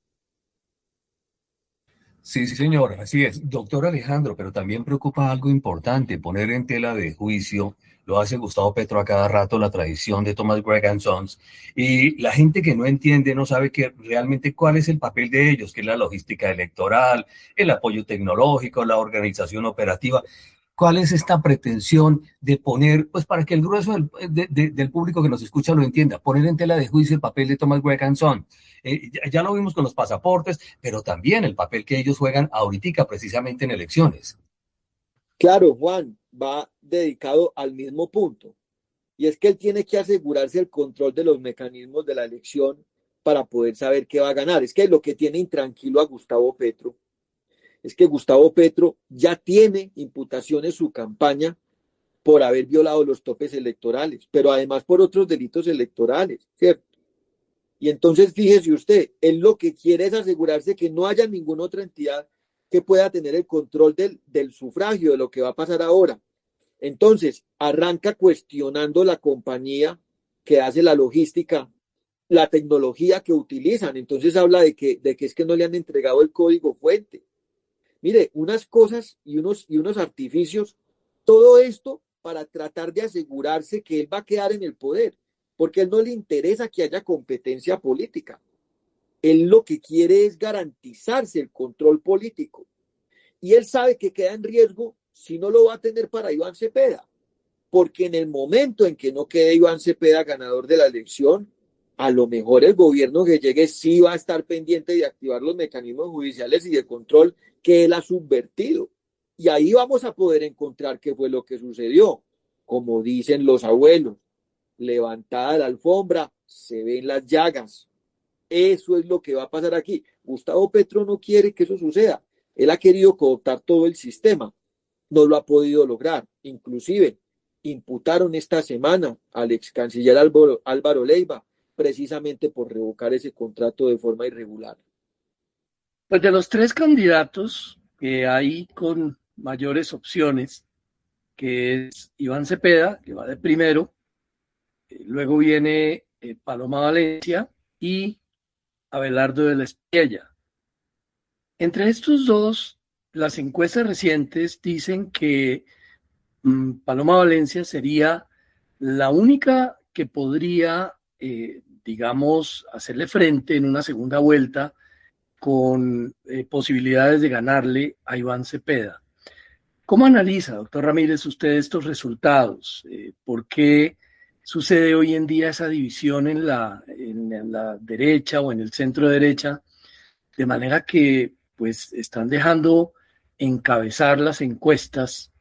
Sí, sí, señor, así es. Doctor Alejandro, pero también preocupa algo importante, poner en tela de juicio, lo hace Gustavo Petro a cada rato, la tradición de Thomas Gregg and Sons, y la gente que no entiende, no sabe que realmente cuál es el papel de ellos, que es la logística electoral, el apoyo tecnológico, la organización operativa. ¿Cuál es esta pretensión de poner, pues para que el grueso del, de, de, del público que nos escucha lo entienda, poner en tela de juicio el papel de Thomas Gregg and Sons? Eh, ya, ya lo vimos con los pasaportes, pero también el papel que ellos juegan ahorita precisamente en elecciones. Claro, Juan, va dedicado al mismo punto. Y es que él tiene que asegurarse el control de los mecanismos de la elección para poder saber qué va a ganar. Es que lo que tiene intranquilo a Gustavo Petro es que Gustavo Petro ya tiene imputaciones en su campaña por haber violado los topes electorales, pero además por otros delitos electorales, ¿cierto? Y entonces fíjese usted, él lo que quiere es asegurarse que no haya ninguna otra entidad que pueda tener el control del, del sufragio, de lo que va a pasar ahora. Entonces, arranca cuestionando la compañía que hace la logística, la tecnología que utilizan. Entonces habla de que, de que es que no le han entregado el código fuente. Mire, unas cosas y unos, y unos artificios, todo esto para tratar de asegurarse que él va a quedar en el poder, porque a él no le interesa que haya competencia política. Él lo que quiere es garantizarse el control político. Y él sabe que queda en riesgo si no lo va a tener para Iván Cepeda. porque en el momento en que no quede Iván Cepeda ganador de la elección, a lo mejor el gobierno que llegue sí va a estar pendiente de activar los mecanismos judiciales y de control que él ha subvertido. Y ahí vamos a poder encontrar qué fue lo que sucedió. Como dicen los abuelos, levantada la alfombra, se ven las llagas. Eso es lo que va a pasar aquí. Gustavo Petro no quiere que eso suceda. Él ha querido cooptar todo el sistema. No lo ha podido lograr. Inclusive, imputaron esta semana al ex canciller Álvaro, Álvaro Leiva precisamente por revocar ese contrato de forma irregular. Pues de los tres candidatos que hay con mayores opciones, que es Iván Cepeda, que va de primero, luego viene eh, Paloma Valencia y Abelardo de la Espriella. Entre estos dos, las encuestas recientes dicen que mmm, Paloma Valencia sería la única que podría, eh, digamos, hacerle frente en una segunda vuelta con eh, posibilidades de ganarle a Iván Cepeda. ¿Cómo analiza, doctor Ramírez, usted estos resultados? Eh, ¿Por qué sucede hoy en día esa división en la, en la derecha o en el centro derecha? De manera que pues están dejando encabezar las encuestas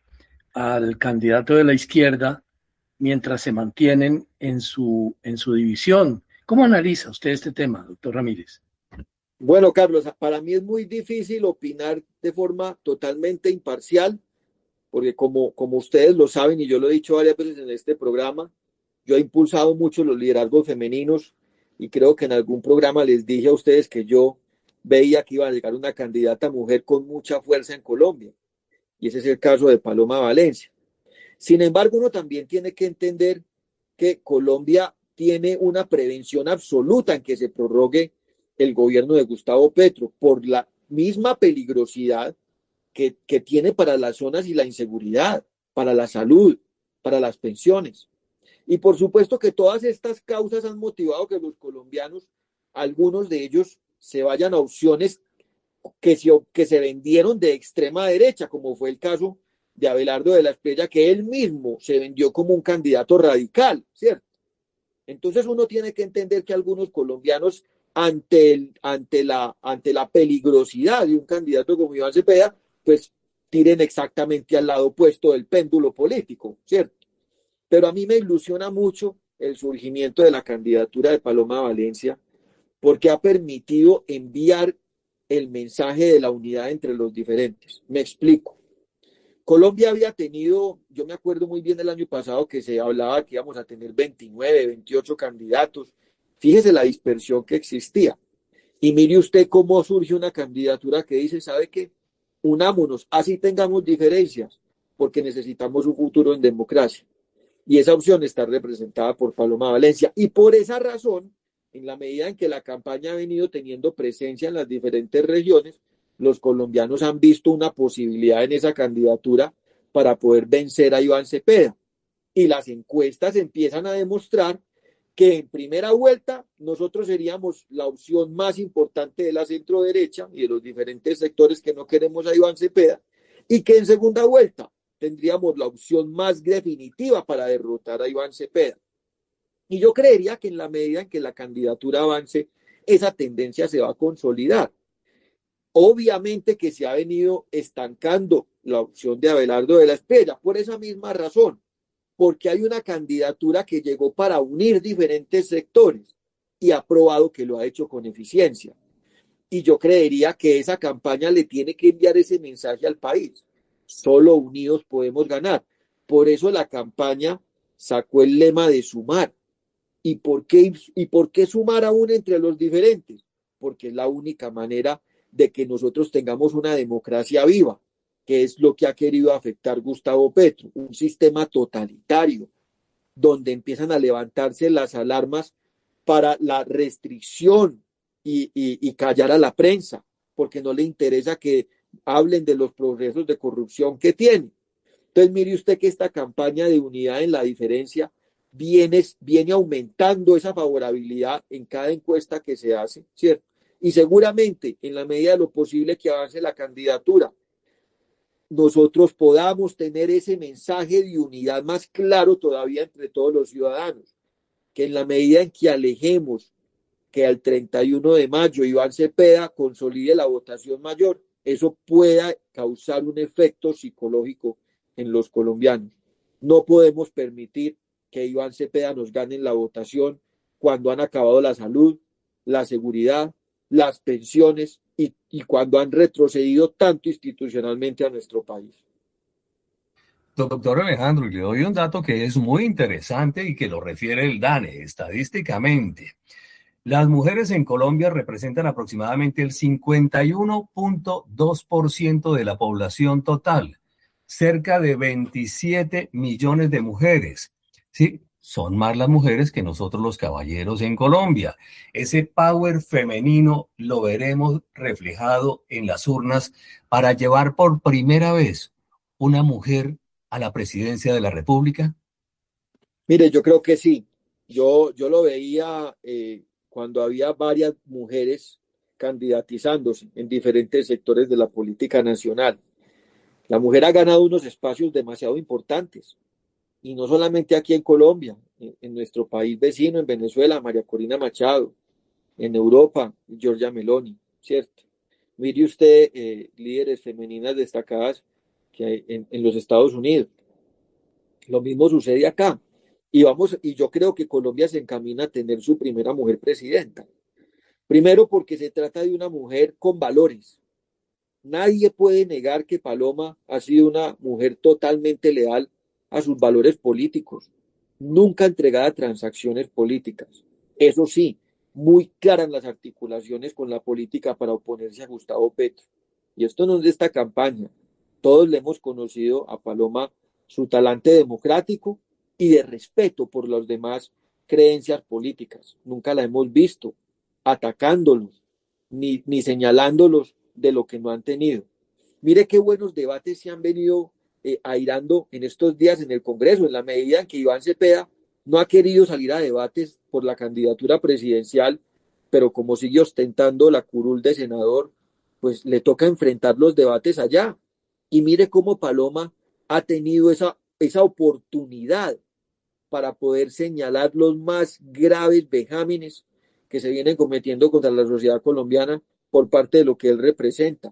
al candidato de la izquierda mientras se mantienen en su, en su división. ¿Cómo analiza usted este tema, doctor Ramírez? Bueno, Carlos, para mí es muy difícil opinar de forma totalmente imparcial, porque como, como ustedes lo saben, y yo lo he dicho varias veces en este programa, yo he impulsado mucho los liderazgos femeninos y creo que en algún programa les dije a ustedes que yo veía que iba a llegar una candidata mujer con mucha fuerza en Colombia, y ese es el caso de Paloma Valencia. Sin embargo, uno también tiene que entender que Colombia tiene una prevención absoluta en que se prorrogue el gobierno de Gustavo Petro por la misma peligrosidad que, que tiene para las zonas y la inseguridad, para la salud, para las pensiones. Y por supuesto que todas estas causas han motivado que los colombianos, algunos de ellos, se vayan a opciones que se, que se vendieron de extrema derecha, como fue el caso de Abelardo de la Espriella, que él mismo se vendió como un candidato radical, ¿cierto? Entonces uno tiene que entender que algunos colombianos ante, el, ante, la, ante la peligrosidad de un candidato como Iván Cepeda, pues tiren exactamente al lado opuesto del péndulo político, ¿cierto? Pero a mí me ilusiona mucho el surgimiento de la candidatura de Paloma Valencia, porque ha permitido enviar el mensaje de la unidad entre los diferentes. Me explico. Colombia había tenido, yo me acuerdo muy bien el año pasado que se hablaba que íbamos a tener veintinueve, veintiocho candidatos. Fíjese la dispersión que existía. Y mire usted cómo surge una candidatura que dice, ¿sabe qué? Unámonos, así tengamos diferencias, porque necesitamos un futuro en democracia. Y esa opción está representada por Paloma Valencia. Y por esa razón, en la medida en que la campaña ha venido teniendo presencia en las diferentes regiones, los colombianos han visto una posibilidad en esa candidatura para poder vencer a Iván Cepeda. Y las encuestas empiezan a demostrar que en primera vuelta nosotros seríamos la opción más importante de la centro derecha y de los diferentes sectores que no queremos a Iván Cepeda, y que en segunda vuelta tendríamos la opción más definitiva para derrotar a Iván Cepeda. Y yo creería que en la medida en que la candidatura avance, esa tendencia se va a consolidar. Obviamente que se ha venido estancando la opción de Abelardo de la Espriella por esa misma razón, porque hay una candidatura que llegó para unir diferentes sectores y ha probado que lo ha hecho con eficiencia. Y yo creería que esa campaña le tiene que enviar ese mensaje al país. Solo unidos podemos ganar. Por eso la campaña sacó el lema de sumar. ¿Y por qué, y por qué sumar aún entre los diferentes? Porque es la única manera de que nosotros tengamos una democracia viva, que es lo que ha querido afectar Gustavo Petro, un sistema totalitario, donde empiezan a levantarse las alarmas para la restricción y, y, y callar a la prensa, porque no le interesa que hablen de los progresos de corrupción que tiene. Entonces mire usted que esta campaña de unidad en la diferencia viene, viene aumentando esa favorabilidad en cada encuesta que se hace, ¿cierto? Y seguramente, en la medida de lo posible que avance la candidatura, nosotros podamos tener ese mensaje de unidad más claro todavía entre todos los ciudadanos, que en la medida en que alejemos que al treinta y uno de mayo Iván Cepeda consolide la votación mayor, eso pueda causar un efecto psicológico en los colombianos. No podemos permitir que Iván Cepeda nos gane en la votación cuando han acabado la salud, la seguridad, las pensiones y, y cuando han retrocedido tanto institucionalmente a nuestro país. Doctor Alejandro, y le doy un dato que es muy interesante y que lo refiere el DANE estadísticamente. Las mujeres en Colombia representan aproximadamente el cincuenta y uno punto dos por ciento de la población total, cerca de veintisiete millones de mujeres. Sí, son más las mujeres que nosotros los caballeros en Colombia. Ese power femenino lo veremos reflejado en las urnas para llevar por primera vez una mujer a la presidencia de la República. Mire, yo creo que sí. Yo, yo lo veía eh, cuando había varias mujeres candidatizándose en diferentes sectores de la política nacional. La mujer ha ganado unos espacios demasiado importantes. Y no solamente aquí en Colombia, en, en nuestro país vecino, en Venezuela, María Corina Machado, en Europa, Giorgia Meloni, ¿cierto? Mire usted eh, líderes femeninas destacadas que hay en, en los Estados Unidos. Lo mismo sucede acá. Y, vamos, y yo creo que Colombia se encamina a tener su primera mujer presidenta. Primero porque se trata de una mujer con valores. Nadie puede negar que Paloma ha sido una mujer totalmente leal a sus valores políticos, nunca entregada a transacciones políticas. Eso sí, muy clara en las articulaciones con la política para oponerse a Gustavo Petro. Y esto no es de esta campaña. Todos le hemos conocido a Paloma su talante democrático y de respeto por las demás creencias políticas. Nunca la hemos visto atacándolos ni, ni señalándolos de lo que no han tenido. Mire qué buenos debates se han venido eh, airando en estos días en el Congreso, en la medida en que Iván Cepeda no ha querido salir a debates por la candidatura presidencial, pero como sigue ostentando la curul de senador, pues le toca enfrentar los debates allá. Y mire cómo Paloma ha tenido esa, esa oportunidad para poder señalar los más graves vejámenes que se vienen cometiendo contra la sociedad colombiana por parte de lo que él representa.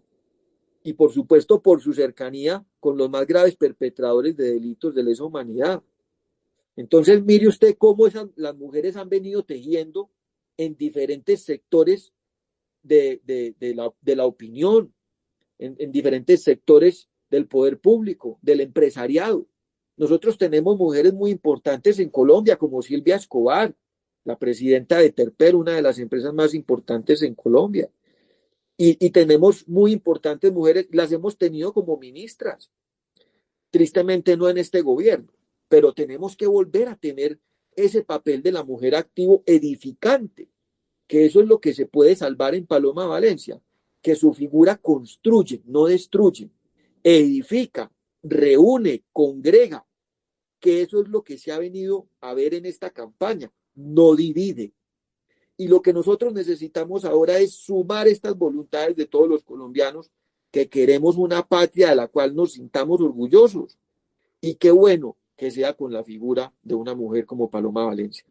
Y por supuesto por su cercanía con los más graves perpetradores de delitos de lesa humanidad. Entonces mire usted cómo esas, las mujeres han venido tejiendo en diferentes sectores de, de, de, la, de la opinión, en, en diferentes sectores del poder público, del empresariado. Nosotros tenemos mujeres muy importantes en Colombia, como Silvia Escobar, la presidenta de Terper, una de las empresas más importantes en Colombia. Y, y tenemos muy importantes mujeres, las hemos tenido como ministras. Tristemente no en este gobierno, pero tenemos que volver a tener ese papel de la mujer activo edificante, que eso es lo que se puede salvar en Paloma Valencia, que su figura construye, no destruye, edifica, reúne, congrega, que eso es lo que se ha venido a ver en esta campaña, no divide. Y lo que nosotros necesitamos ahora es sumar estas voluntades de todos los colombianos que queremos una patria de la cual nos sintamos orgullosos. Y qué bueno que sea con la figura de una mujer como Paloma Valencia.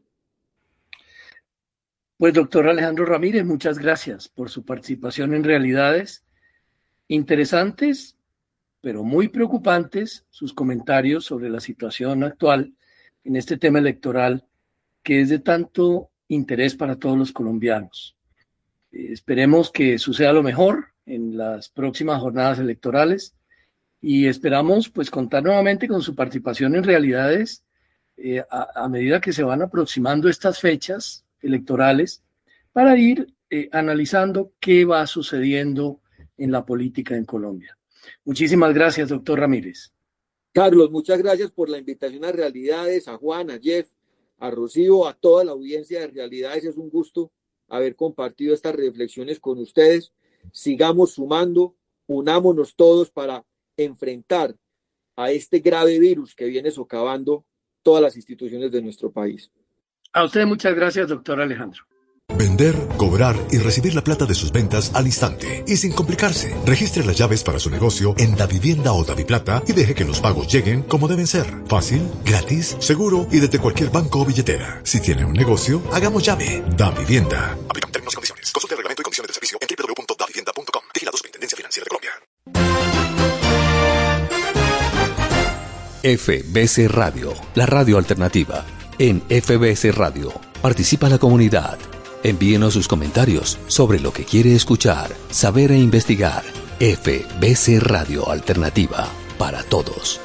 Pues doctor Alejandro Ramírez, muchas gracias por su participación en Realidades. Interesantes, pero muy preocupantes sus comentarios sobre la situación actual en este tema electoral que es de tanto interés para todos los colombianos. Eh, esperemos que suceda lo mejor en las próximas jornadas electorales y esperamos pues contar nuevamente con su participación en Realidades eh, a, a medida que se van aproximando estas fechas electorales para ir eh, analizando qué va sucediendo en la política en Colombia. Muchísimas gracias, doctor Ramírez. Carlos, muchas gracias por la invitación a Realidades, a Juan, a Jeff, a Rocío, a toda la audiencia de Realidades. Es un gusto haber compartido estas reflexiones con ustedes. Sigamos sumando, unámonos todos para enfrentar a este grave virus que viene socavando todas las instituciones de nuestro país. A usted muchas gracias, doctor Alejandro. Vender, cobrar y recibir la plata de sus ventas al instante y sin complicarse. Registre las llaves para su negocio en Davivienda o Daviplata y deje que los pagos lleguen como deben ser. Fácil, gratis, seguro y desde cualquier banco o billetera. Si tiene un negocio, hagamos llave. Davivienda. Aplican términos y condiciones. Consulte el reglamento y condiciones del servicio en doble u doble u doble u punto davivienda punto com. Vigilado Superintendencia Financiera de Colombia. F B C Radio, la radio alternativa. En F B C Radio, participa la comunidad. Envíenos sus comentarios sobre lo que quiere escuchar, saber e investigar. F B C Radio Alternativa, para todos.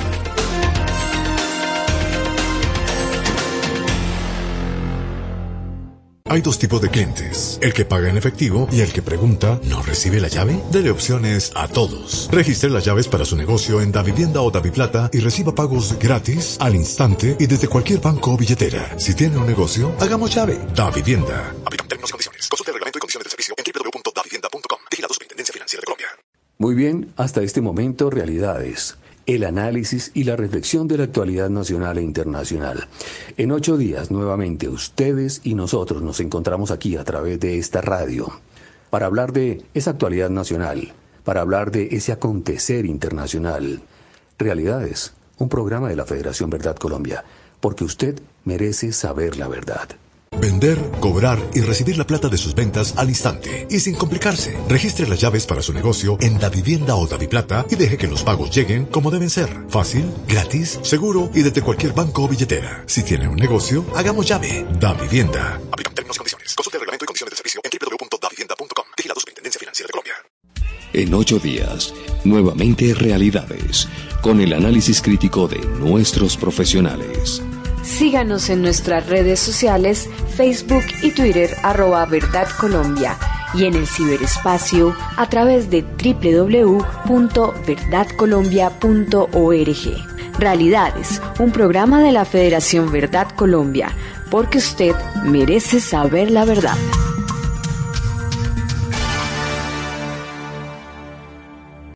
Hay dos tipos de clientes, el que paga en efectivo y el que pregunta, ¿no recibe la llave? Dele opciones a todos. Registre las llaves para su negocio en Davivienda o Daviplata y reciba pagos gratis, al instante y desde cualquier banco o billetera. Si tiene un negocio, hagamos llave. Davivienda. Aplican términos y condiciones. Consulte el reglamento y condiciones del servicio en doble u doble u doble u punto davivienda punto com. Vigilado Superintendencia Financiera de Colombia. Muy bien, hasta este momento, realidades. El análisis y la reflexión de la actualidad nacional e internacional. En ocho días, nuevamente, ustedes y nosotros nos encontramos aquí a través de esta radio para hablar de esa actualidad nacional, para hablar de ese acontecer internacional. Realidades, un programa de la Federación Verdad Colombia, porque usted merece saber la verdad. Vender, cobrar y recibir la plata de sus ventas al instante y sin complicarse. Registre las llaves para su negocio en Davivienda o Daviplata y deje que los pagos lleguen como deben ser. Fácil, gratis, seguro y desde cualquier banco o billetera. Si tiene un negocio, hagamos llave. Davivienda. Aplican términos y condiciones. Consulte el reglamento y condiciones del servicio en doble u doble u doble u punto davivienda punto com. Vigilado Superintendencia Financiera de Colombia. En ocho días, nuevamente realidades, con el análisis crítico de nuestros profesionales. Síganos en nuestras redes sociales, Facebook y Twitter, arroba Verdad Colombia, y en el ciberespacio a través de doble u doble u doble u punto verdad colombia punto org. Realidades, un programa de la Federación Verdad Colombia, porque usted merece saber la verdad.